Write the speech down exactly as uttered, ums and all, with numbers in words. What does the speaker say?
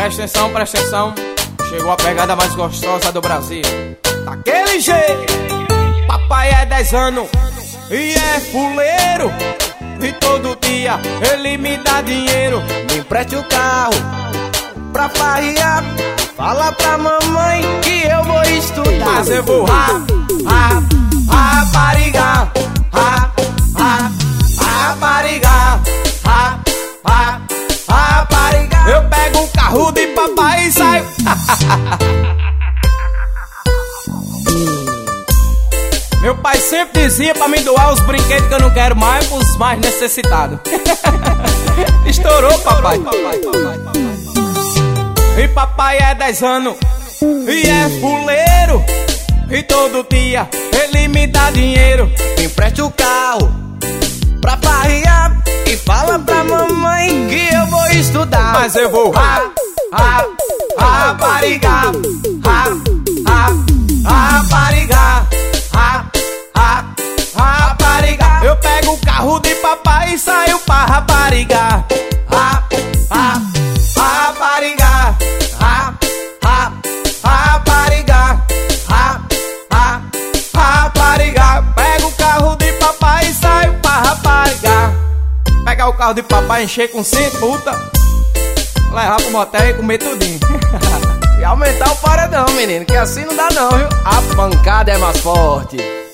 Presta atenção, presta atenção. Chegou a pegada mais gostosa do Brasil. Daquele jeito. Papai é dez anos e é fuleiro, e todo dia ele me dá dinheiro. Me empreste o carro pra farrear. Fala pra mamãe que eu vou estudar. Mas eu vou ra, ra, raparigar, ra, ra, raparigar, ra, ra, raparigar. Eu pego o carro de papai e saio. Meu pai sempre dizia pra me doar os brinquedos que eu não quero mais pros mais necessitados. Estourou, papai. E papai é dez anos e é fuleiro, e todo dia ele me dá dinheiro. Me empreste o carro pra farrear e fala pra mamãe que eu vou estudar. Mas eu vou ra, ra, raparigar, ra, ra, raparigar, ra, ra, raparigar. Eu pego o carro de papai e saio pra raparigar, ra, ra, raparigar, ra, ra, raparigar, ra, ra, raparigar. Pego o carro de papai e saio pra raparigar. Pegar o carro de papai, encher com cem puta, levar pro motel e comer tudinho. E aumentar o paredão, menino, que assim não dá não, viu? A pancada é mais forte.